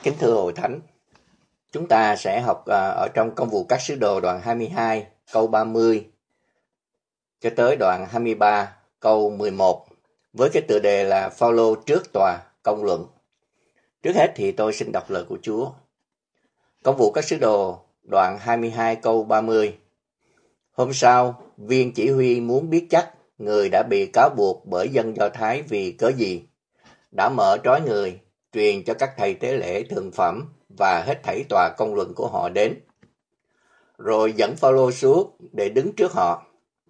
Kính thưa Hội Thánh, chúng ta sẽ học ở trong Công vụ các sứ đồ đoạn 22 câu 30 cho tới đoạn 23 câu 11 với cái tựa đề là Phaolô trước tòa công luận. Trước hết thì tôi xin đọc lời của Chúa. Công vụ các sứ đồ đoạn 22 câu 30. Hôm sau, viên chỉ huy muốn biết chắc người đã bị cáo buộc bởi dân Do Thái vì cớ gì, đã mở trói người, truyền cho các thầy tế lễ thượng phẩm và hết thảy tòa công luận của họ đến, rồi dẫn Phaolô xuống để đứng trước họ.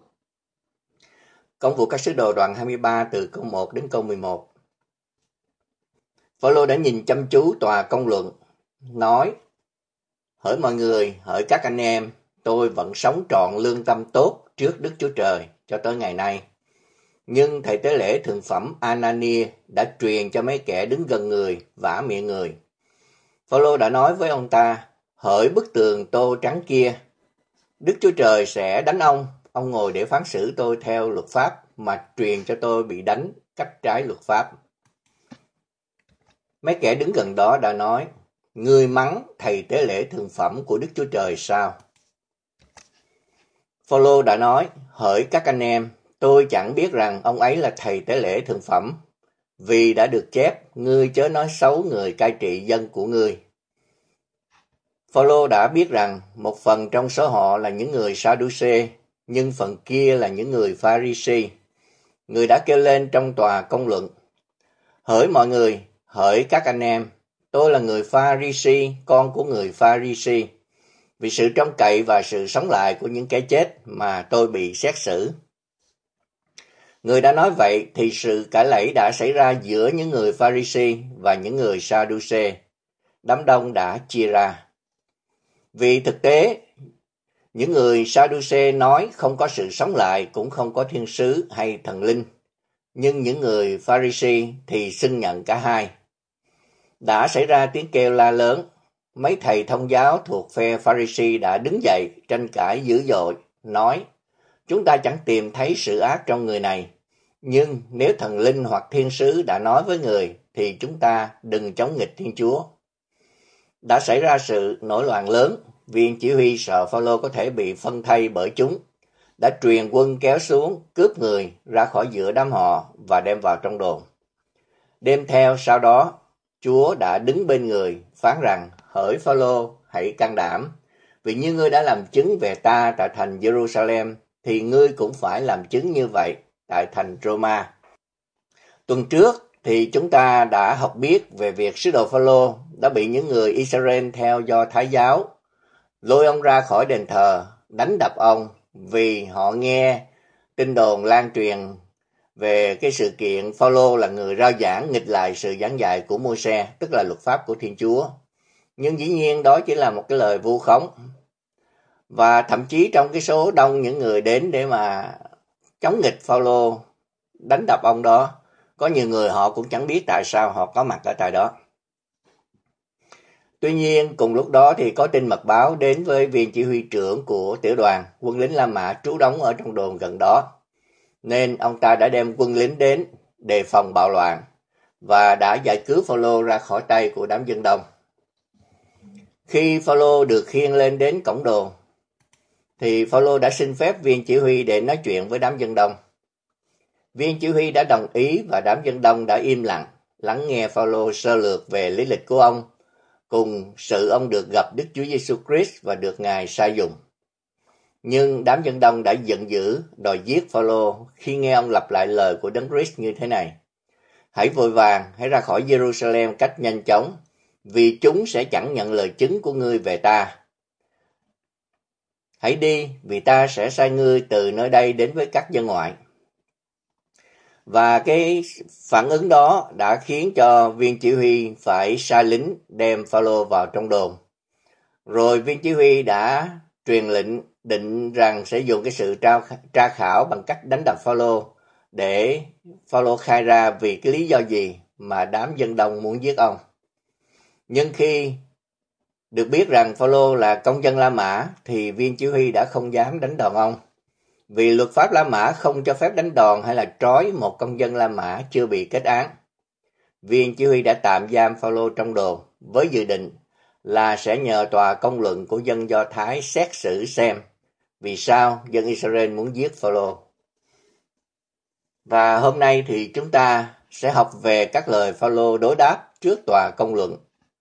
Công vụ các sứ đồ đoạn 23 từ câu 1 đến câu 11. Phaolô đã nhìn chăm chú tòa công luận, nói: Hỡi mọi người, hỡi các anh em, tôi vẫn sống trọn lương tâm tốt trước Đức Chúa Trời cho tới ngày nay. Nhưng thầy tế lễ thượng phẩm Anania đã truyền cho mấy kẻ đứng gần người vả miệng người. Phaolô đã nói với ông ta: Hỡi bức tường tô trắng kia, Đức Chúa Trời sẽ đánh ông ngồi để phán xử tôi theo luật pháp mà truyền cho tôi bị đánh cách trái luật pháp. Mấy kẻ đứng gần đó đã nói: Ngươi mắng thầy tế lễ thượng phẩm của Đức Chúa Trời sao? Phaolô đã nói: Hỡi các anh em, tôi chẳng biết rằng ông ấy là thầy tế lễ thượng phẩm, vì đã được chép, ngươi chớ nói xấu người cai trị dân của ngươi. Phaolô đã biết rằng một phần trong số họ là những người Sa-đu-xê, nhưng phần kia là những người Pha-ri-si. Người đã kêu lên trong tòa công luận: Hỡi mọi người, hỡi các anh em, tôi là người Pha-ri-si, con của người Pha-ri-si. Vì sự trông cậy và sự sống lại của những kẻ chết mà tôi bị xét xử. Người đã nói vậy thì sự cãi lẫy đã xảy ra giữa những người Pha-ri-si và những người Sa-đu-xê. Đám đông đã chia ra. Vì thực tế, những người Sa-đu-xê nói không có sự sống lại, cũng không có thiên sứ hay thần linh. Nhưng những người Pha-ri-si thì xưng nhận cả hai. Đã xảy ra tiếng kêu la lớn. Mấy thầy thông giáo thuộc phe Pha-ri-si đã đứng dậy tranh cãi dữ dội, nói: Chúng ta chẳng tìm thấy sự ác trong người này. Nhưng nếu thần linh hoặc thiên sứ đã nói với người, thì chúng ta đừng chống nghịch Thiên Chúa. Đã xảy ra sự nổi loạn lớn. Viên chỉ huy sợ Phaolô có thể bị phân thây bởi chúng, đã truyền quân kéo xuống, cướp người ra khỏi giữa đám họ và đem vào trong đồn. Đêm theo sau đó, Chúa đã đứng bên người, phán rằng: Hỡi Phaolô, hãy can đảm, vì như ngươi đã làm chứng về ta tại thành Jerusalem, thì ngươi cũng phải làm chứng như vậy tại thành Roma. Tuần trước thì chúng ta đã học biết về việc sứ đồ Phaolô đã bị những người Israel theo Do Thái giáo lôi ông ra khỏi đền thờ, đánh đập ông vì họ nghe tin đồn lan truyền về cái sự kiện Phaolô là người rao giảng nghịch lại sự giảng dạy của Môi-se, tức là luật pháp của Thiên Chúa. Nhưng dĩ nhiên đó chỉ là một cái lời vu khống. Và thậm chí trong cái số đông những người đến để mà chống nghịch Phaolô, đánh đập ông đó, có nhiều người họ cũng chẳng biết tại sao họ có mặt ở tại đó. Tuy nhiên, cùng lúc đó thì có tin mật báo đến với viên chỉ huy trưởng của tiểu đoàn, quân lính La Mã trú đóng ở trong đồn gần đó. Nên ông ta đã đem quân lính đến đề phòng bạo loạn và đã giải cứu Phaolô ra khỏi tay của đám dân đông. Khi Phaolô được khiêng lên đến cổng đồn, thì Phaolô đã xin phép viên chỉ huy để nói chuyện với đám dân đông. Viên chỉ huy đã đồng ý và đám dân đông đã im lặng, lắng nghe Phaolô sơ lược về lý lịch của ông, cùng sự ông được gặp Đức Chúa Giêsu Christ và được Ngài sai dùng. Nhưng đám dân đông đã giận dữ, đòi giết Phaolô khi nghe ông lặp lại lời của Đấng Christ như thế này: Hãy vội vàng, hãy ra khỏi Jerusalem cách nhanh chóng, vì chúng sẽ chẳng nhận lời chứng của ngươi về ta. Hãy đi, vì ta sẽ sai ngươi từ nơi đây đến với các dân ngoại. Và cái phản ứng đó đã khiến cho viên chỉ huy phải sai lính đem Phaolô vào trong đồn. Rồi viên chỉ huy đã truyền lệnh định rằng sẽ dùng cái sự tra khảo bằng cách đánh đập Phaolô để Phaolô khai ra vì cái lý do gì mà đám dân đông muốn giết ông. Nhưng khi được biết rằng Phaolô là công dân La Mã thì viên chỉ huy đã không dám đánh đòn ông. Vì luật pháp La Mã không cho phép đánh đòn hay là trói một công dân La Mã chưa bị kết án. Viên chỉ huy đã tạm giam Phaolô trong đồn với dự định là sẽ nhờ tòa công luận của dân Do Thái xét xử xem vì sao dân Israel muốn giết Phao-lô. Và hôm nay thì chúng ta sẽ học về các lời Phao-lô đối đáp trước tòa công luận.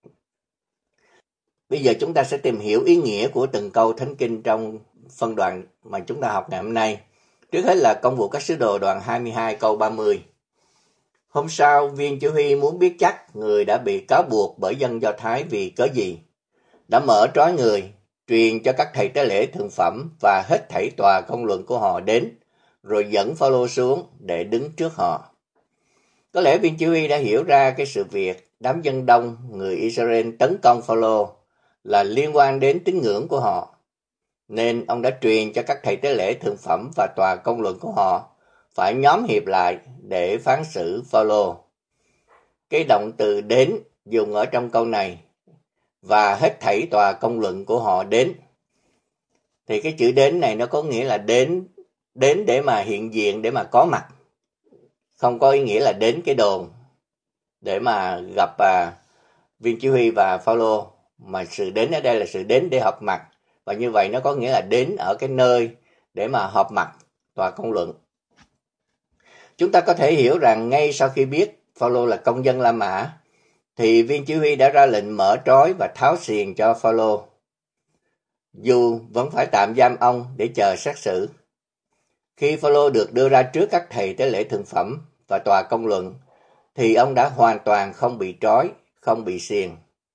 Bây giờ chúng ta sẽ tìm hiểu ý nghĩa của từng câu thánh kinh trong phân đoạn mà chúng ta học ngày hôm nay. Trước hết là Công vụ các sứ đồ đoạn 22 câu 30. Hôm sau, viên chỉ huy muốn biết chắc người đã bị cáo buộc bởi dân Do Thái vì cớ gì, đã mở trói người, truyền cho các thầy tế lễ thượng phẩm và hết thảy tòa công luận của họ đến, rồi dẫn Phao-lô xuống để đứng trước họ. Có lẽ viên chỉ huy đã hiểu ra cái sự việc đám dân đông người Israel tấn công Phao-lô là liên quan đến tín ngưỡng của họ, nên ông đã truyền cho các thầy tế lễ thượng phẩm và tòa công luận của họ phải nhóm hiệp lại để phán xử Phao-lô. Cái động từ đến dùng ở trong câu này và hết thảy tòa công luận của họ đến. Thì cái chữ đến này nó có nghĩa là đến để mà hiện diện, để mà có mặt. Không có ý nghĩa là đến cái đồn để mà gặp viên chỉ huy và Phao-lô, mà sự đến ở đây là sự đến để họp mặt. Và như vậy nó có nghĩa là đến ở cái nơi để mà họp mặt tòa công luận. Chúng ta có thể hiểu rằng ngay sau khi biết Phao-lô là công dân La Mã, thì viên chỉ huy đã ra lệnh mở trói và tháo xiềng cho Phao-lô. Dù vẫn phải tạm giam ông để chờ xét xử. Khi Phao-lô được đưa ra trước các thầy tế lễ thượng phẩm và tòa công luận, thì ông đã hoàn toàn không bị trói, không bị xiềng.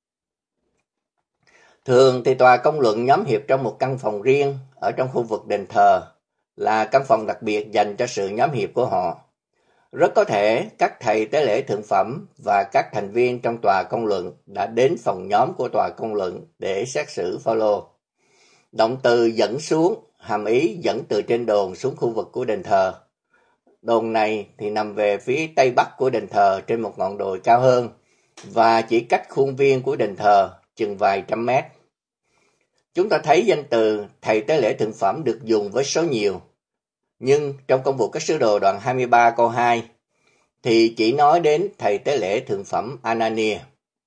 Thường thì tòa công luận nhóm hiệp trong một căn phòng riêng ở trong khu vực đền thờ, là căn phòng đặc biệt dành cho sự nhóm hiệp của họ. Rất có thể các thầy tế lễ thượng phẩm và các thành viên trong tòa công luận đã đến phòng nhóm của tòa công luận để xét xử Phao-lô. Động từ dẫn xuống hàm ý dẫn từ trên đồn xuống khu vực của đền thờ. Đồn này thì nằm về phía tây bắc của đền thờ trên một ngọn đồi cao hơn và chỉ cách khuôn viên của đền thờ chừng vài trăm mét. Chúng ta thấy danh từ thầy tế lễ thượng phẩm được dùng với số nhiều, nhưng trong Công vụ các sứ đồ đoạn 23 câu 2 thì chỉ nói đến thầy tế lễ thượng phẩm Anania.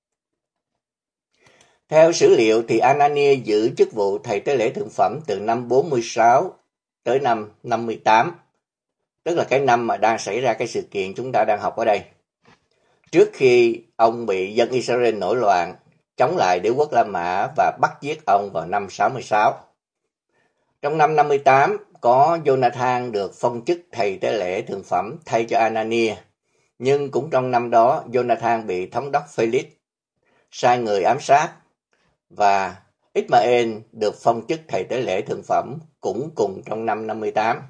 Theo sử liệu thì Anania giữ chức vụ thầy tế lễ thượng phẩm từ năm 46 tới năm 58, tức là cái năm mà đang xảy ra cái sự kiện chúng ta đang học ở đây. Trước khi ông bị dân Israel nổi loạn, chống lại đế quốc La Mã và bắt giết ông vào năm 66. Trong năm 58, có Jonathan được phong chức thầy tế lễ thượng phẩm thay cho Anania. Nhưng cũng trong năm đó, Jonathan bị thống đốc Felix sai người ám sát, và Ismael được phong chức thầy tế lễ thượng phẩm cũng cùng trong năm 58.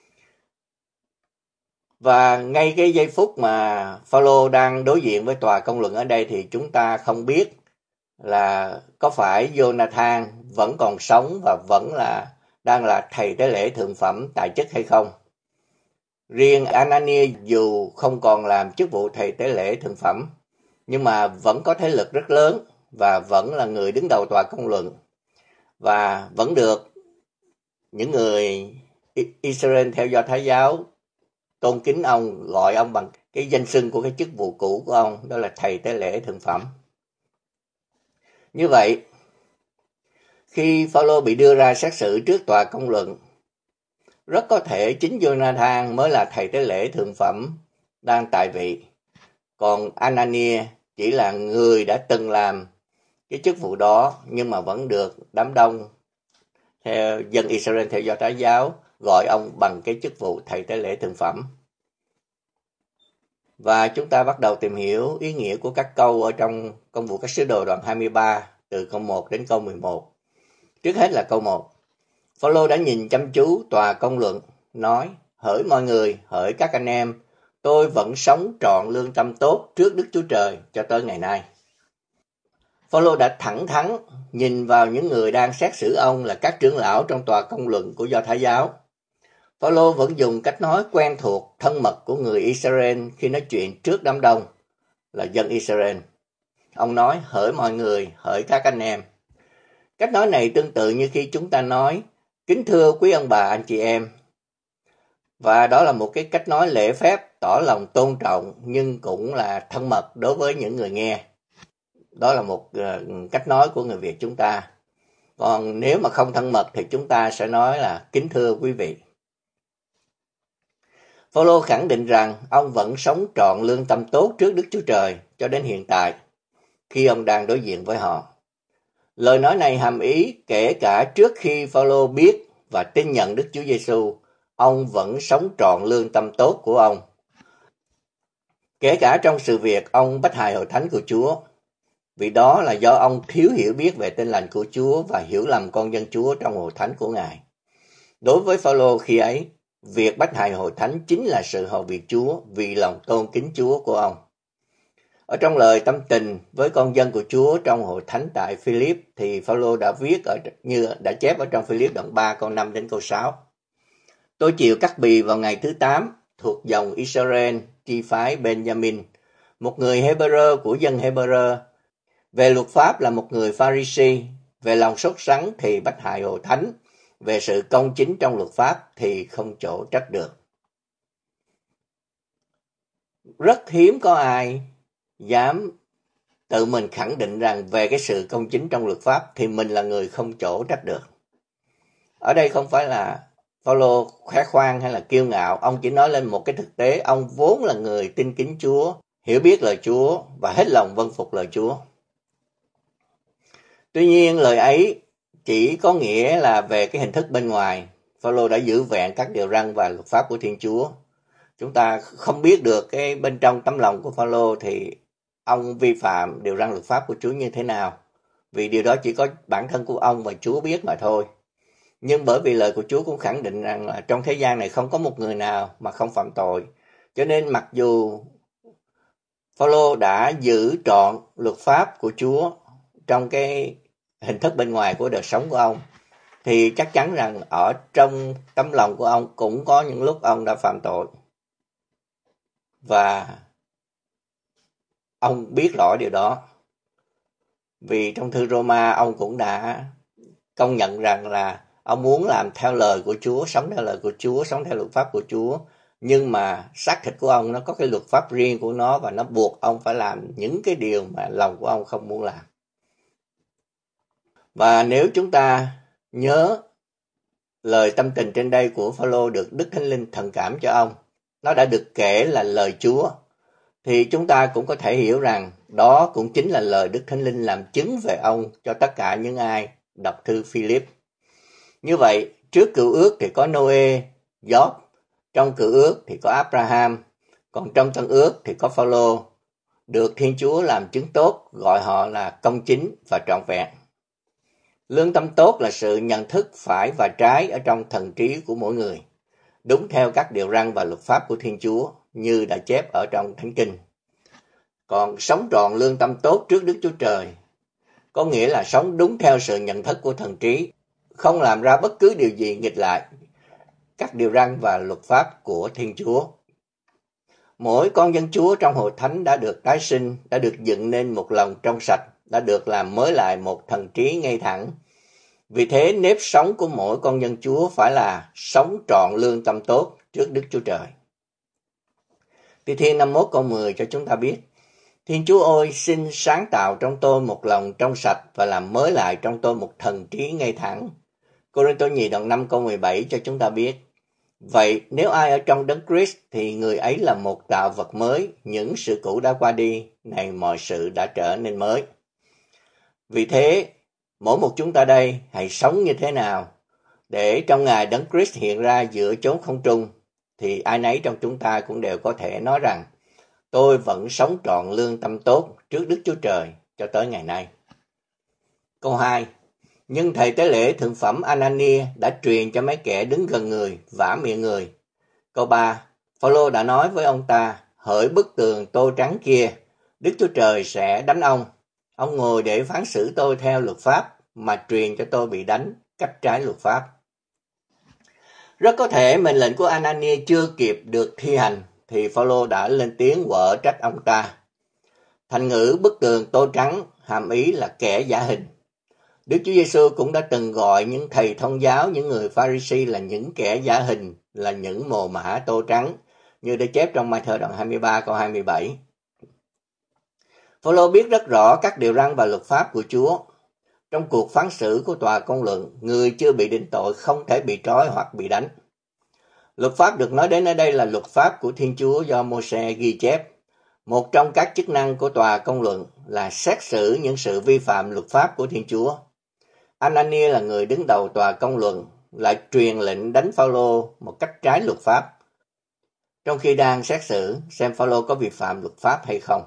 Và ngay cái giây phút mà Phao-lô đang đối diện với tòa công luận ở đây thì chúng ta không biết là có phải Jonathan vẫn còn sống và vẫn đang là thầy tế lễ thượng phẩm tại chức hay không. Riêng Anania dù không còn làm chức vụ thầy tế lễ thượng phẩm, nhưng mà vẫn có thế lực rất lớn và vẫn là người đứng đầu tòa công luận, và vẫn được những người Israel theo Do Thái giáo tôn kính ông, gọi ông bằng cái danh xưng của cái chức vụ cũ của ông, đó là thầy tế lễ thượng phẩm. Như vậy, khi Phao-lô bị đưa ra xét xử trước tòa công luận, rất có thể chính Jonathan mới là thầy tế lễ thượng phẩm đang tại vị, còn Anania chỉ là người đã từng làm cái chức vụ đó, nhưng mà vẫn được đám đông theo dân Israel theo Do Thái giáo gọi ông bằng cái chức vụ thầy tế lễ thượng phẩm. Và chúng ta bắt đầu tìm hiểu ý nghĩa của các câu ở trong Công vụ các sứ đồ đoạn 23 từ câu 1 đến câu 11. Trước hết là câu 1. Phao-lô đã nhìn chăm chú tòa công luận, nói: hỡi mọi người, hỡi các anh em, tôi vẫn sống trọn lương tâm tốt trước Đức Chúa Trời cho tới ngày nay. Phao-lô đã thẳng thắn nhìn vào những người đang xét xử ông là các trưởng lão trong tòa công luận của Do Thái giáo. Phao-lô vẫn dùng cách nói quen thuộc, thân mật của người Israel khi nói chuyện trước đám đông là dân Israel. Ông nói: hỡi mọi người, hỡi các anh em. Cách nói này tương tự như khi chúng ta nói: kính thưa quý ông bà anh chị em. Và đó là một cái cách nói lễ phép, tỏ lòng tôn trọng nhưng cũng là thân mật đối với những người nghe. Đó là một cách nói của người Việt chúng ta. Còn nếu mà không thân mật thì chúng ta sẽ nói là kính thưa quý vị. Phaolô khẳng định rằng ông vẫn sống trọn lương tâm tốt trước Đức Chúa Trời cho đến hiện tại khi ông đang đối diện với họ. Lời nói này hàm ý kể cả trước khi Phaolô biết và tin nhận Đức Chúa Giêsu, ông vẫn sống trọn lương tâm tốt của ông. Kể cả trong sự việc ông bách hại hội thánh của Chúa, vì đó là do ông thiếu hiểu biết về tin lành của Chúa và hiểu lầm con dân Chúa trong hội thánh của Ngài. Đối với Phaolô khi ấy, việc bách hại hội thánh chính là sự hầu việc Chúa vì lòng tôn kính Chúa của ông. Ở trong lời tâm tình với con dân của Chúa trong hội thánh tại Philip thì Phaolô đã viết như đã chép ở trong Philip đoạn 3 câu 5 đến câu 6. Tôi chịu cắt bì vào ngày thứ 8 thuộc dòng Israel, chi phái Benjamin, một người Hebrew của dân Hebrew. Về luật pháp là một người Pharisee, về lòng sốt sắng thì bách hại hội thánh, về sự công chính trong luật pháp thì không chỗ trách được. Rất hiếm có ai dám tự mình khẳng định rằng về cái sự công chính trong luật pháp thì mình là người không chỗ trách được. Ở đây không phải là Phaolô khoe khoang hay là kiêu ngạo, ông chỉ nói lên một cái thực tế, ông vốn là người tin kính Chúa, hiểu biết lời Chúa và hết lòng vâng phục lời Chúa. Tuy nhiên lời ấy chỉ có nghĩa là về cái hình thức bên ngoài. Phaolô đã giữ vẹn các điều răn và luật pháp của Thiên Chúa. Chúng ta không biết được cái bên trong tấm lòng của Phaolô thì ông vi phạm điều răn luật pháp của Chúa như thế nào, vì điều đó chỉ có bản thân của ông và Chúa biết mà thôi. Nhưng bởi vì lời của Chúa cũng khẳng định rằng là trong thế gian này không có một người nào mà không phạm tội, cho nên mặc dù Phaolô đã giữ trọn luật pháp của Chúa trong cái hình thức bên ngoài của đời sống của ông, thì chắc chắn rằng ở trong tấm lòng của ông cũng có những lúc ông đã phạm tội. Và ông biết rõ điều đó. Vì trong thư Roma ông cũng đã công nhận rằng là ông muốn làm theo lời của Chúa, sống theo lời của Chúa, sống theo luật pháp của Chúa. Nhưng mà xác thịt của ông nó có cái luật pháp riêng của nó và nó buộc ông phải làm những cái điều mà lòng của ông không muốn làm. Và nếu chúng ta nhớ lời tâm tình trên đây của Phaolô được Đức Thánh Linh thần cảm cho ông, nó đã được kể là lời Chúa, thì chúng ta cũng có thể hiểu rằng đó cũng chính là lời Đức Thánh Linh làm chứng về ông cho tất cả những ai đọc thư Philip. Như vậy, trước cựu ước thì có Noe, Job, trong cựu ước thì có Abraham, còn trong tân ước thì có Phaolô, được Thiên Chúa làm chứng tốt, gọi họ là công chính và trọn vẹn. Lương tâm tốt là sự nhận thức phải và trái ở trong thần trí của mỗi người, đúng theo các điều răn và luật pháp của Thiên Chúa như đã chép ở trong Thánh Kinh. Còn sống trọn lương tâm tốt trước Đức Chúa Trời có nghĩa là sống đúng theo sự nhận thức của thần trí, không làm ra bất cứ điều gì nghịch lại các điều răn và luật pháp của Thiên Chúa. Mỗi con dân Chúa trong hội thánh đã được tái sinh, đã được dựng nên một lòng trong sạch, đã được làm mới lại một thần trí ngay thẳng. Vì thế nếp sống của mỗi con dân Chúa phải là sống trọn lương tâm tốt trước Đức Chúa Trời. Thi Thiên 51 câu 10 cho chúng ta biết: Thiên Chúa ơi, xin sáng tạo trong tôi một lòng trong sạch và làm mới lại trong tôi một thần trí ngay thẳng. Cô-rinh-tô nhì đoạn 5 câu 17 cho chúng ta biết: Vậy nếu ai ở trong Đấng Christ thì người ấy là một tạo vật mới, những sự cũ đã qua đi, này mọi sự đã trở nên mới. Vì thế, mỗi một chúng ta đây hãy sống như thế nào để trong ngày Đấng Christ hiện ra giữa chốn không trung, thì ai nấy trong chúng ta cũng đều có thể nói rằng tôi vẫn sống trọn lương tâm tốt trước Đức Chúa Trời cho tới ngày nay. Câu 2. Nhưng thầy tế lễ thượng phẩm Anania đã truyền cho mấy kẻ đứng gần người vả miệng người. Câu 3. Phaolô đã nói với ông ta: hỡi bức tường tô trắng kia, Đức Chúa Trời sẽ đánh ông. Ông ngồi để phán xử tôi theo luật pháp, mà truyền cho tôi bị đánh cách trái luật pháp. Rất có thể mệnh lệnh của Anania chưa kịp được thi hành thì Phaolô đã lên tiếng quở trách ông ta. Thành ngữ bức tường tô trắng hàm ý là kẻ giả hình. Đức Chúa Giêsu cũng đã từng gọi những thầy thông giáo, những người Pha-ri-si là những kẻ giả hình, là những mồ mả tô trắng, như đã chép trong Mai-thơ đoạn 23 câu 27. Phaolô biết rất rõ các điều răn và luật pháp của Chúa. Trong cuộc phán xử của tòa công luận, người chưa bị định tội không thể bị trói hoặc bị đánh. Luật pháp được nói đến ở đây là luật pháp của Thiên Chúa do Mô-sê ghi chép. Một trong các chức năng của tòa công luận là xét xử những sự vi phạm luật pháp của Thiên Chúa. Anania là người đứng đầu tòa công luận, lại truyền lệnh đánh Phaolô một cách trái luật pháp, trong khi đang xét xử xem Phaolô có vi phạm luật pháp hay không.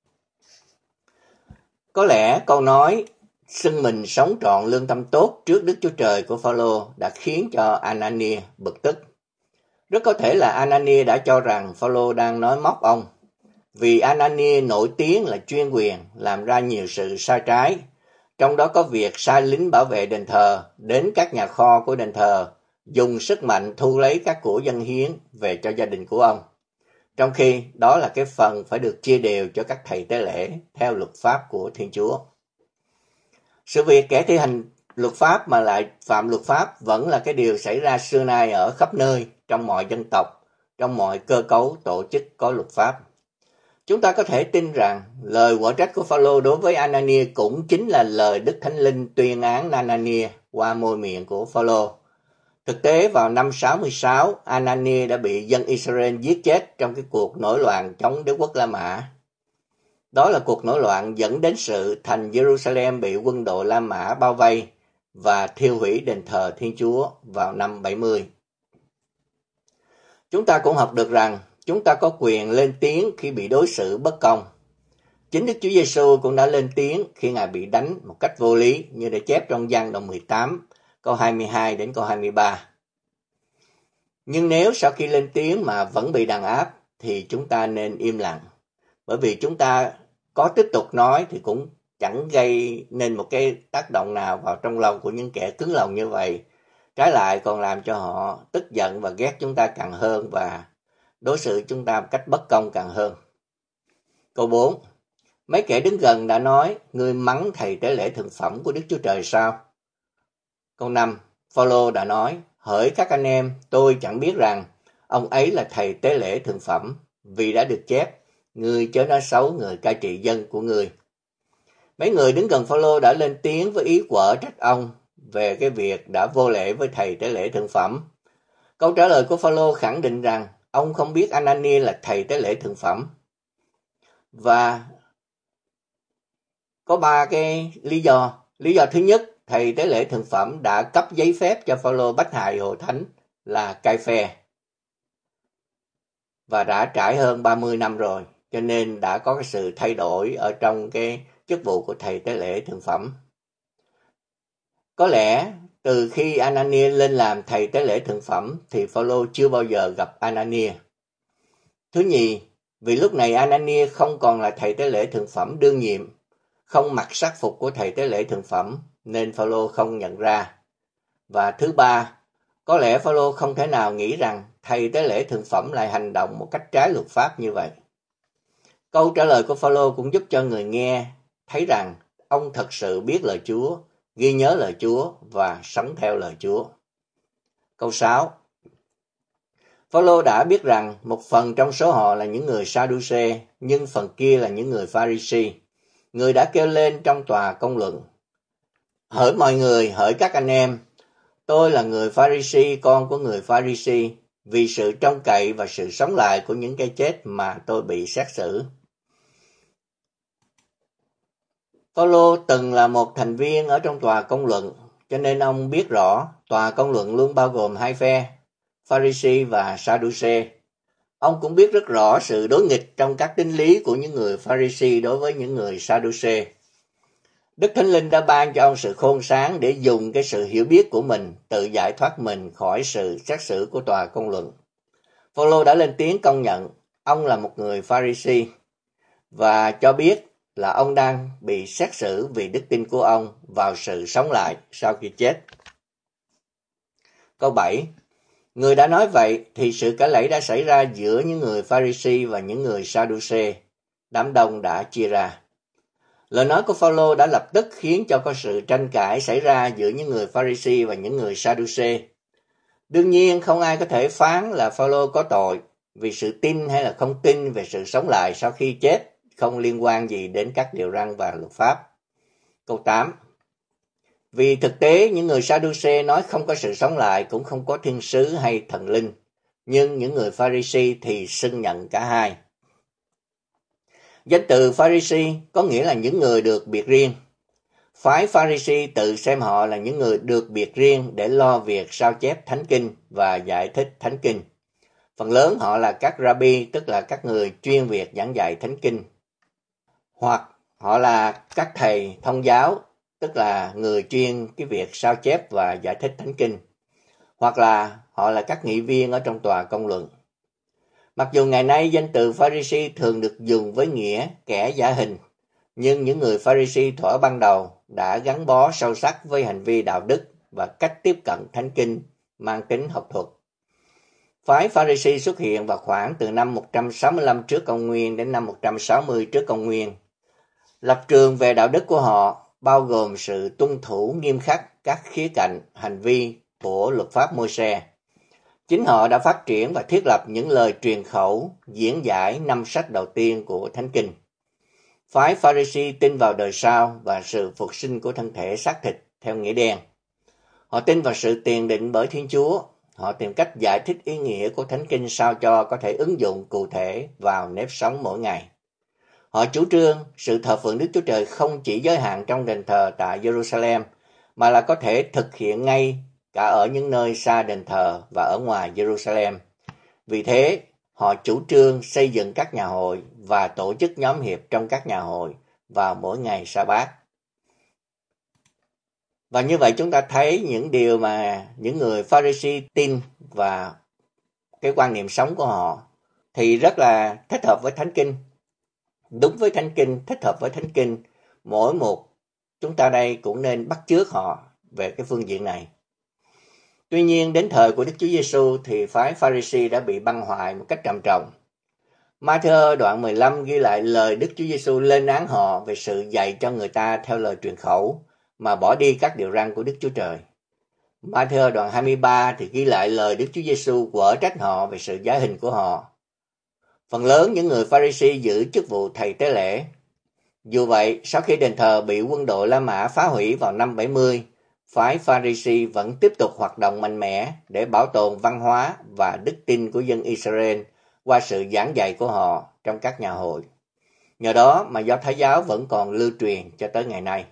Có lẽ câu nói xưng mình sống trọn lương tâm tốt trước Đức Chúa Trời của Phaolô đã khiến cho Anania bực tức. Rất có thể là Anania đã cho rằng Phaolô đang nói móc ông, vì Anania nổi tiếng là chuyên quyền làm ra nhiều sự sai trái, trong đó có việc sai lính bảo vệ đền thờ đến các nhà kho của đền thờ, dùng sức mạnh thu lấy các của dâng hiến về cho gia đình của ông. Trong khi đó là cái phần phải được chia đều cho các thầy tế lễ theo luật pháp của Thiên Chúa. Sự việc kẻ thi hành luật pháp mà lại phạm luật pháp vẫn là cái điều xảy ra xưa nay ở khắp nơi, trong mọi dân tộc, trong mọi cơ cấu tổ chức có luật pháp. Chúng ta có thể tin rằng lời quở trách của Phaolô đối với Anania cũng chính là lời Đức Thánh Linh tuyên án Anania qua môi miệng của Phaolô. Thực tế vào năm 66, Anania đã bị dân Israel giết chết trong cái cuộc nổi loạn chống đế quốc La Mã. Đó là cuộc nổi loạn dẫn đến sự thành Jerusalem bị quân đội La Mã bao vây và thiêu hủy đền thờ Thiên Chúa vào năm 70. Chúng ta cũng học được rằng chúng ta có quyền lên tiếng khi bị đối xử bất công. Chính Đức Chúa Giêsu cũng đã lên tiếng khi Ngài bị đánh một cách vô lý, như đã chép trong Giăng đoạn 18, câu 22 đến câu 23. Nhưng nếu sau khi lên tiếng mà vẫn bị đàn áp, thì chúng ta nên im lặng. Bởi vì chúng ta có tiếp tục nói thì cũng chẳng gây nên một cái tác động nào vào trong lòng của những kẻ cứng lòng như vậy. Trái lại còn làm cho họ tức giận và ghét chúng ta càng hơn và đối xử chúng ta một cách bất công càng hơn. Câu 4. Mấy kẻ đứng gần đã nói, ngươi mắng thầy tế lễ thượng phẩm của Đức Chúa Trời sao? Câu 5. Phaolô đã nói, hỡi các anh em, tôi chẳng biết rằng ông ấy là thầy tế lễ thượng phẩm, vì đã được chép, ngươi chớ nói xấu người cai trị dân của ngươi. Mấy người đứng gần Phaolô đã lên tiếng với ý quở trách ông về cái việc đã vô lễ với thầy tế lễ thượng phẩm. Câu trả lời của Phaolô khẳng định rằng ông không biết Anania là thầy tế lễ thượng phẩm. Và có 3 cái lý do. Lý do thứ nhất, thầy tế lễ thượng phẩm đã cấp giấy phép cho Phaolô bách hại hội thánh là Cai-phe và đã trải hơn 30 năm rồi, cho nên đã có cái sự thay đổi ở trong cái chức vụ của thầy tế lễ thượng phẩm. Có lẽ từ khi Anania lên làm thầy tế lễ thượng phẩm thì Phaolô chưa bao giờ gặp Anania. Thứ nhì, vì lúc này Anania không còn là thầy tế lễ thượng phẩm đương nhiệm, không mặc sắc phục của thầy tế lễ thượng phẩm nên Phaolô không nhận ra. Và thứ ba, có lẽ Phaolô không thể nào nghĩ rằng thầy tế lễ thượng phẩm lại hành động một cách trái luật pháp như vậy. Câu trả lời của Phaolô cũng giúp cho người nghe thấy rằng ông thật sự biết lời Chúa, ghi nhớ lời Chúa và sống theo lời Chúa. Câu 6. Phaolô đã biết rằng một phần trong số họ là những người Sa-đu-xê, nhưng phần kia là những người Pha-ri-si. Người đã kêu lên trong tòa công luận, hỡi mọi người, hỡi các anh em, tôi là người Pha-ri-si, con của người Pha-ri-si, vì sự trông cậy và sự sống lại của những cái chết mà tôi bị xét xử. Phaolô từng là một thành viên ở trong tòa công luận, cho nên ông biết rõ tòa công luận luôn bao gồm 2 phe, Pha-ri-si và Sa-đu-xê. Ông cũng biết rất rõ sự đối nghịch trong các tín lý của những người Pha-ri-si đối với những người Sa-đu-xê. Đức Thánh Linh đã ban cho ông sự khôn sáng để dùng cái sự hiểu biết của mình tự giải thoát mình khỏi sự xét xử của tòa công luận. Phaolô đã lên tiếng công nhận ông là một người Pha-ri-si và cho biết là ông đang bị xét xử vì đức tin của ông vào sự sống lại sau khi chết. Câu 7. Người đã nói vậy thì sự cãi lẫy đã xảy ra giữa những người Pha-ri-si và những người Sa-đu-xê. Đám đông đã chia ra. Lời nói của Phaolô đã lập tức khiến cho có sự tranh cãi xảy ra giữa những người Pha-ri-si và những người Sa-đu-xê. Đương nhiên không ai có thể phán là Phaolô có tội vì sự tin hay là không tin về sự sống lại sau khi chết không liên quan gì đến các điều răn và luật pháp. Câu 8. Vì thực tế những người Sa-đu-xê nói không có sự sống lại, cũng không có thiên sứ hay thần linh, nhưng những người Pha-ri-si thì xưng nhận cả hai. Danh từ Pha-ri-si có nghĩa là những người được biệt riêng. Phái Pha-ri-si tự xem họ là những người được biệt riêng để lo việc sao chép Thánh Kinh và giải thích Thánh Kinh. Phần lớn họ là các rabbi, tức là các người chuyên việc giảng dạy Thánh Kinh. Hoặc họ là các thầy thông giáo, tức là người chuyên cái việc sao chép và giải thích Thánh Kinh. Hoặc là họ là các nghị viên ở trong tòa công luận. Mặc dù ngày nay danh từ Pha-ri-si thường được dùng với nghĩa kẻ giả hình, nhưng những người Pha-ri-si thuở ban đầu đã gắn bó sâu sắc với hành vi đạo đức và cách tiếp cận Thánh Kinh mang tính học thuật. Phái Pha-ri-si xuất hiện vào khoảng từ năm 165 trước công nguyên đến năm 160 trước công nguyên. Lập trường về đạo đức của họ bao gồm sự tuân thủ nghiêm khắc các khía cạnh hành vi của luật pháp Môi-se. Chính họ đã phát triển và thiết lập những lời truyền khẩu diễn giải 5 sách đầu tiên của Thánh Kinh. Phái Pha-ri-si tin vào đời sau và sự phục sinh của thân thể xác thịt theo nghĩa đen. Họ tin vào sự tiền định bởi Thiên Chúa. Họ tìm cách giải thích ý nghĩa của Thánh Kinh sao cho có thể ứng dụng cụ thể vào nếp sống mỗi ngày. Họ chủ trương sự thờ phượng Đức Chúa Trời không chỉ giới hạn trong đền thờ tại Jerusalem, mà là có thể thực hiện ngay cả ở những nơi xa đền thờ và ở ngoài Jerusalem. Vì thế, họ chủ trương xây dựng các nhà hội và tổ chức nhóm hiệp trong các nhà hội vào mỗi ngày sa-bát. Và như vậy chúng ta thấy những điều mà những người Pha-ri-si tin và cái quan niệm sống của họ thì rất là thích hợp với Thánh Kinh. Đúng với Thánh Kinh, thích hợp với Thánh Kinh. Mỗi một chúng ta đây cũng nên bắt chước họ về cái phương diện này. Tuy nhiên đến thời của Đức Chúa Giêsu thì phái Pha-ri-si đã bị băng hoại một cách trầm trọng. Ma-thi-ơ đoạn 15 ghi lại lời Đức Chúa Giêsu lên án họ về sự dạy cho người ta theo lời truyền khẩu mà bỏ đi các điều răn của Đức Chúa Trời. Ma-thi-ơ đoạn 23 thì ghi lại lời Đức Chúa Giêsu quở trách họ về sự giả hình của họ. Phần lớn những người Pha-ri-si giữ chức vụ thầy tế lễ. Dù vậy, sau khi đền thờ bị quân đội La Mã phá hủy vào năm 70, phái Pha-ri-si vẫn tiếp tục hoạt động mạnh mẽ để bảo tồn văn hóa và đức tin của dân Israel qua sự giảng dạy của họ trong các nhà hội. Nhờ đó mà Do Thái giáo vẫn còn lưu truyền cho tới ngày nay.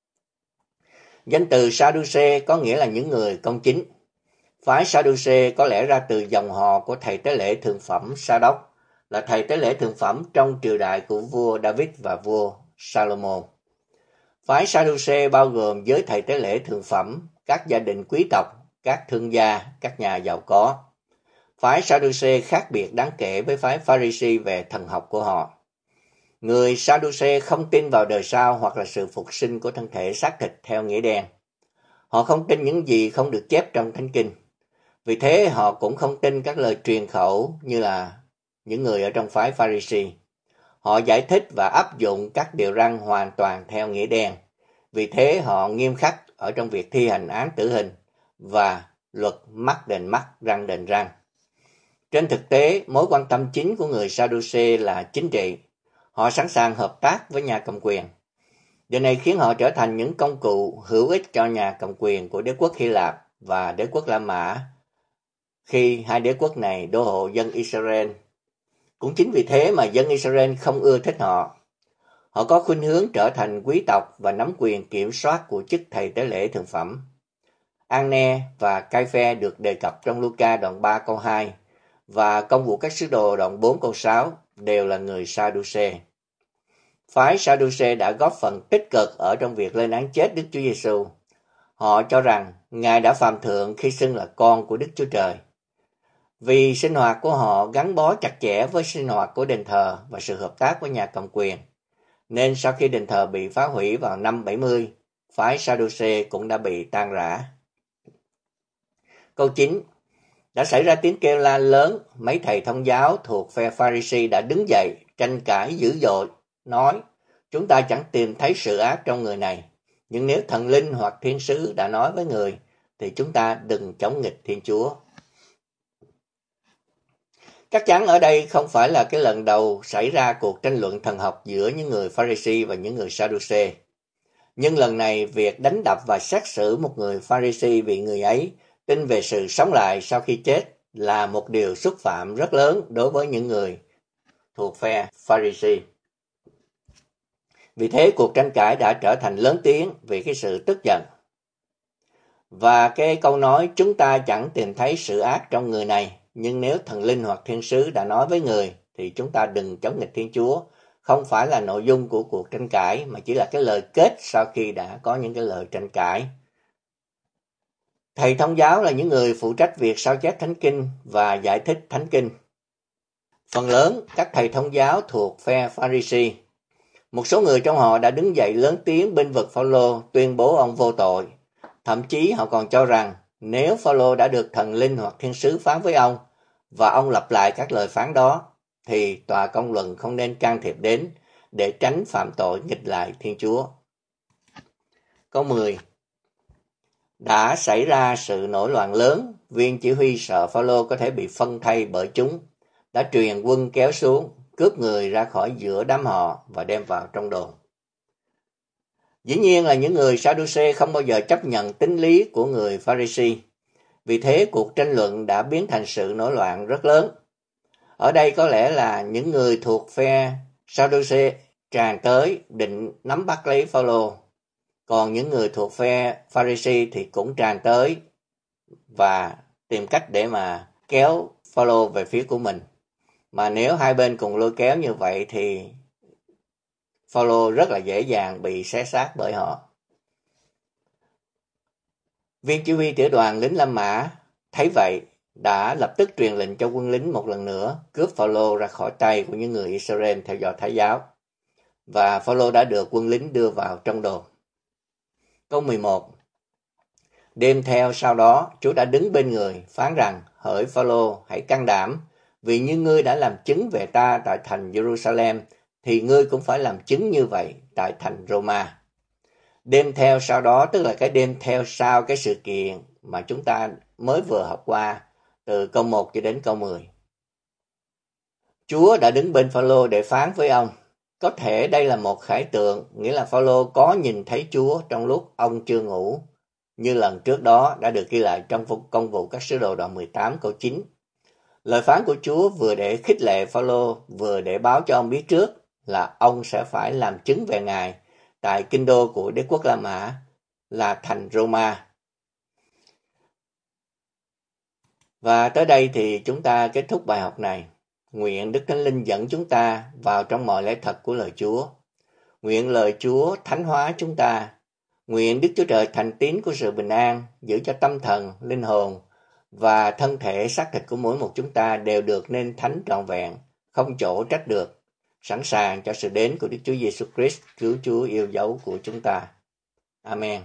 Danh từ Sa-đu-xê có nghĩa là những người công chính. Phái Sa-đu-xê có lẽ ra từ dòng họ của thầy tế lễ thượng phẩm Sa-đốc, là thầy tế lễ thượng phẩm trong triều đại của vua David và vua Salomon. Phái Sa-đu-xê bao gồm giới thầy tế lễ thượng phẩm, các gia đình quý tộc, các thương gia, các nhà giàu có. Phái Sa-đu-xê khác biệt đáng kể với phái Pha-ri-si về thần học của họ. Người Sa-đu-xê không tin vào đời sau hoặc là sự phục sinh của thân thể xác thịt theo nghĩa đen. Họ không tin những gì không được chép trong Thánh Kinh. Vì thế họ cũng không tin các lời truyền khẩu như là những người ở trong phái Pha-ri-si. Họ giải thích và áp dụng các điều răn hoàn toàn theo nghĩa đen. Vì thế họ nghiêm khắc ở trong việc thi hành án tử hình và luật mắt đền mắt, răng đền răng. Trên thực tế, mối quan tâm chính của người Sa-đu-xê là chính trị. Họ sẵn sàng hợp tác với nhà cầm quyền. Điều này khiến họ trở thành những công cụ hữu ích cho nhà cầm quyền của đế quốc Hy Lạp và đế quốc La Mã khi hai đế quốc này đô hộ dân Israel. Cũng chính vì thế mà dân Israel không ưa thích họ. Họ có khuynh hướng trở thành quý tộc và nắm quyền kiểm soát của chức thầy tế lễ thượng phẩm. An-ne và Cai-phe được đề cập trong Luca đoạn 3 câu 2 và Công vụ các sứ đồ đoạn 4 câu 6 đều là người Sa-đu-xê. Phái Sa-đu-xê đã góp phần tích cực ở trong việc lên án chết Đức Chúa Giêsu. Họ cho rằng Ngài đã phàm thượng khi xưng là con của Đức Chúa Trời. Vì sinh hoạt của họ gắn bó chặt chẽ với sinh hoạt của đền thờ và sự hợp tác với nhà cầm quyền, nên sau khi đền thờ bị phá hủy vào năm 70, phái Sa-đu-xê cũng đã bị tan rã. Câu 9. Đã xảy ra tiếng kêu la lớn, mấy thầy thông giáo thuộc phe Pha-ri-si đã đứng dậy, tranh cãi dữ dội, nói, chúng ta chẳng tìm thấy sự ác trong người này, nhưng nếu thần linh hoặc thiên sứ đã nói với người, thì chúng ta đừng chống nghịch Thiên Chúa. Chắc chắn ở đây không phải là cái lần đầu xảy ra cuộc tranh luận thần học giữa những người Pharisee và những người Sadducee. Nhưng lần này, việc đánh đập và xét xử một người Pharisee vì người ấy tin về sự sống lại sau khi chết là một điều xúc phạm rất lớn đối với những người thuộc phe Pharisee. Vì thế, cuộc tranh cãi đã trở thành lớn tiếng vì cái sự tức giận. Và cái câu nói chúng ta chẳng tìm thấy sự ác trong người này, nhưng nếu thần linh hoặc thiên sứ đã nói với người thì chúng ta đừng chống nghịch Thiên Chúa, không phải là nội dung của cuộc tranh cãi mà chỉ là cái lời kết sau khi đã có những cái lời tranh cãi. Thầy thông giáo là những người phụ trách việc sao chép Thánh Kinh và giải thích Thánh Kinh. Phần lớn các thầy thông giáo thuộc phe Pharisee. Một số người trong họ đã đứng dậy lớn tiếng bênh vực Phao-lô, tuyên bố ông vô tội. Thậm chí họ còn cho rằng nếu Phao-lô đã được thần linh hoặc thiên sứ phán với ông và ông lặp lại các lời phán đó, thì tòa công luận không nên can thiệp đến để tránh phạm tội nghịch lại Thiên Chúa. Câu 10. Đã xảy ra sự nổi loạn lớn, viên chỉ huy sợ Phao-lô có thể bị phân thây bởi chúng, đã truyền quân kéo xuống, cướp người ra khỏi giữa đám họ và đem vào trong đồn. Dĩ nhiên là những người Sadducee không bao giờ chấp nhận tín lý của người Pharisee. Vì thế cuộc tranh luận đã biến thành sự nổi loạn rất lớn. Ở đây có lẽ là những người thuộc phe Sadducee tràn tới định nắm bắt lấy Phao-lô, còn những người thuộc phe Pharisee thì cũng tràn tới và tìm cách để mà kéo Phao-lô về phía của mình. Mà nếu hai bên cùng lôi kéo như vậy thì Phao-lô rất là dễ dàng bị xé xác bởi họ. Viên chỉ huy tiểu đoàn lính La Mã thấy vậy đã lập tức truyền lệnh cho quân lính một lần nữa cướp Phao-lô ra khỏi tay của những người Israel theo Do Thái giáo. Và Phao-lô đã được quân lính đưa vào trong đồn. Câu 11. Đêm theo sau đó, Chúa đã đứng bên người, phán rằng: Hỡi Phao-lô, hãy can đảm, vì như ngươi đã làm chứng về ta tại thành Jerusalem, thì ngươi cũng phải làm chứng như vậy tại thành Roma. Đêm theo sau đó tức là cái đêm theo sau cái sự kiện mà chúng ta mới vừa học qua từ câu 1 cho đến câu 10. Chúa đã đứng bên Phao-lô để phán với ông. Có thể đây là một khải tượng, nghĩa là Phao-lô có nhìn thấy Chúa trong lúc ông chưa ngủ, như lần trước đó đã được ghi lại trong công vụ các sứ đồ đoạn 18 câu 9. Lời phán của Chúa vừa để khích lệ Phao-lô, vừa để báo cho ông biết trước là ông sẽ phải làm chứng về Ngài tại kinh đô của đế quốc La Mã là thành Roma. Và tới đây thì chúng ta kết thúc bài học này. Nguyện Đức Thánh Linh dẫn chúng ta vào trong mọi lẽ thật của lời Chúa. Nguyện lời Chúa thánh hóa chúng ta. Nguyện Đức Chúa Trời thành tín của sự bình an giữ cho tâm thần, linh hồn và thân thể xác thịt của mỗi một chúng ta đều được nên thánh trọn vẹn, không chỗ trách được, sẵn sàng cho sự đến của Đức Chúa Giêsu Christ, cứu Chúa yêu dấu của chúng ta. Amen.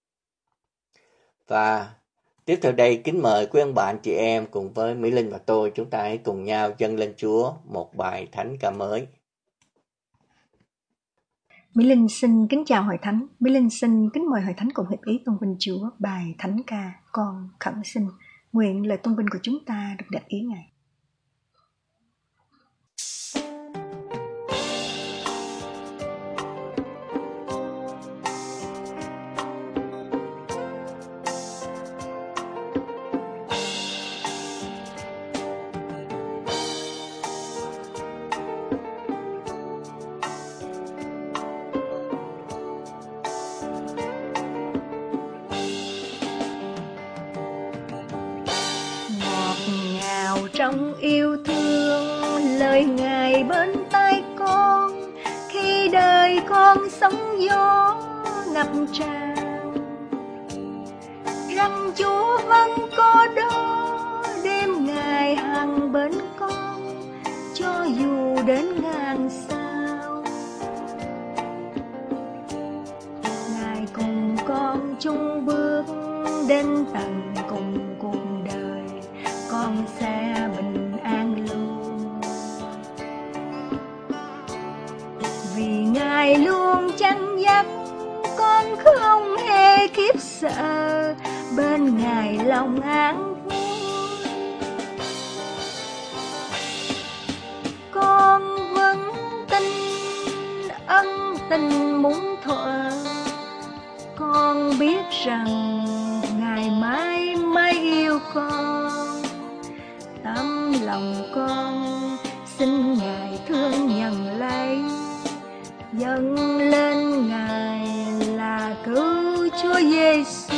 Và tiếp theo đây kính mời quý ông bạn chị em cùng với Mỹ Linh và tôi, chúng ta hãy cùng nhau dâng lên Chúa một bài thánh ca mới. Mỹ Linh xin kính chào hội thánh. Mỹ Linh xin kính mời hội thánh cùng hiệp ý tôn vinh Chúa bài thánh ca Con khẩn xin. Nguyện lời tôn vinh của chúng ta được đặt ý Ngài. Trong yêu thương lời Ngài bên tai con, khi đời con sóng gió ngập tràn, rằng Chúa vẫn có đó, đêm Ngài hằng bên con, cho dù đến ngàn sao. Ngài cùng con chung bước đến tận cùng cuộc đời, con sẽ bình an luôn. Vì Ngài luôn chăn dắt con không hề khiếp sợ, bên Ngài lòng an vui. tình muốn thuở. Con biết rằng Ngài mãi mãi yêu con, tấm lòng con xin Ngài thương nhận lấy, dâng lên Ngài là cứu Chúa Giêsu.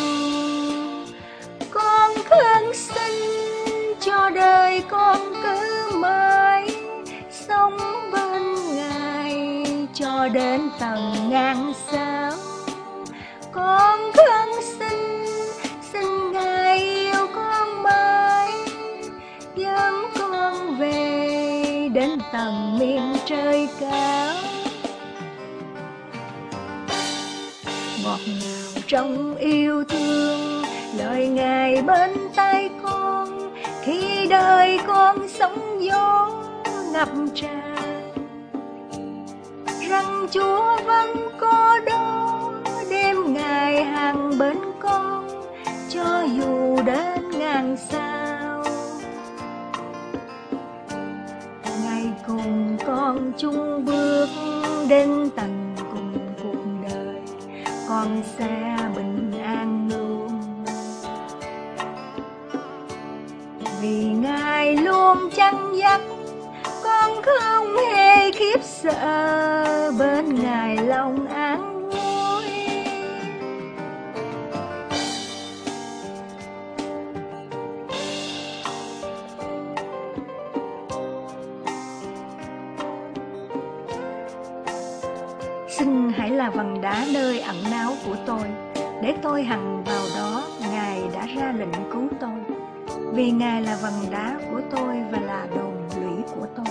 Con khấn xin cho đời con cứ mãi sống bên Ngài cho đến tận ngàn sao. Con khấn xin Ngài yêu con mãi, dẫn con về đến tận miền trời cao. Ngọt ngào trong yêu thương lời Ngài bên tai con, khi đời con sóng gió ngập tràn, rằng Chúa vẫn có đó đêm ngày hàng bên con, cho dù đến ngàn sao. Ngài cùng con chung bước đến tận cùng cuộc đời, con sẽ bình an luôn. Vì Ngài luôn chăn dắt, con không hề khiếp sợ, bên Ngài lòng an vui. Xin hãy là vầng đá nơi ẩn náu của tôi, để tôi hằng vào đó Ngài đã ra lệnh cứu tôi. Vì Ngài là vầng đá của tôi và là đồn lũy của tôi.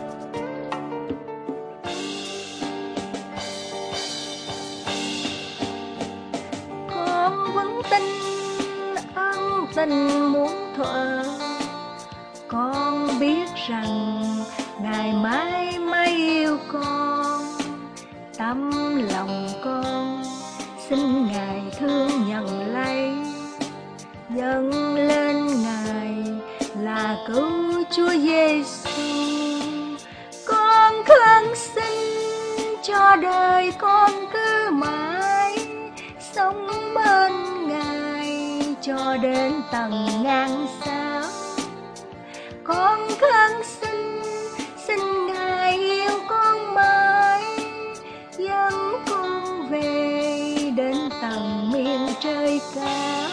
Con vững tin ân tình muốn thuở. Con biết rằng Ngài mãi mãi yêu con, tấm lòng con xin Ngài thương nhận lấy, dâng lên Ngài là cứu Chúa Giêsu. Con khấn xin cho đời con cứ mãi sống bên Ngài cho đến tận ngàn sao. Con khấn xin Ngài yêu con mãi, dẫn con về đến tận miền trời cao.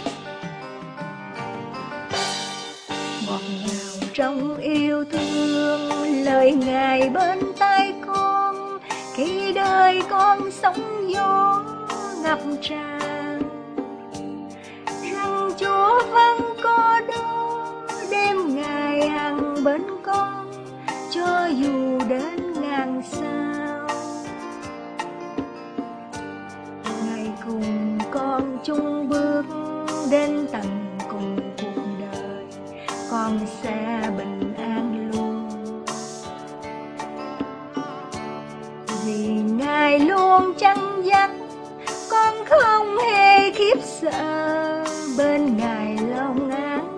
Ngọt ngào trong yêu thương lời Ngài bên tai con, khi đời con sóng gió ngập tràn, rằng Chúa vẫn có đó đêm ngày hằng bên con, cho dù đến ngàn sao. Ngài cùng con chung bước đến tận cùng cuộc đời, con sẽ bình an luôn. Vì Ngài luôn chăn dắt, con không hề khiếp sợ, bên Ngài lòng an.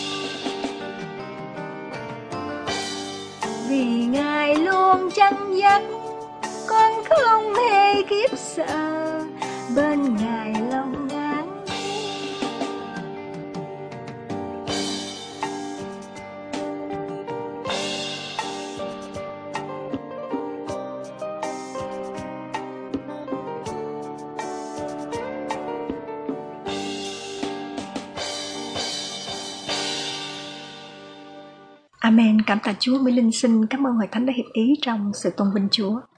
Vì Ngài luôn chăn dắt, con không hề khiếp sợ, bên Ngài lòng an. Amen. Cảm tạ Chúa. Mỹ Linh xin cảm ơn Hội Thánh đã hiệp ý trong sự tôn vinh Chúa.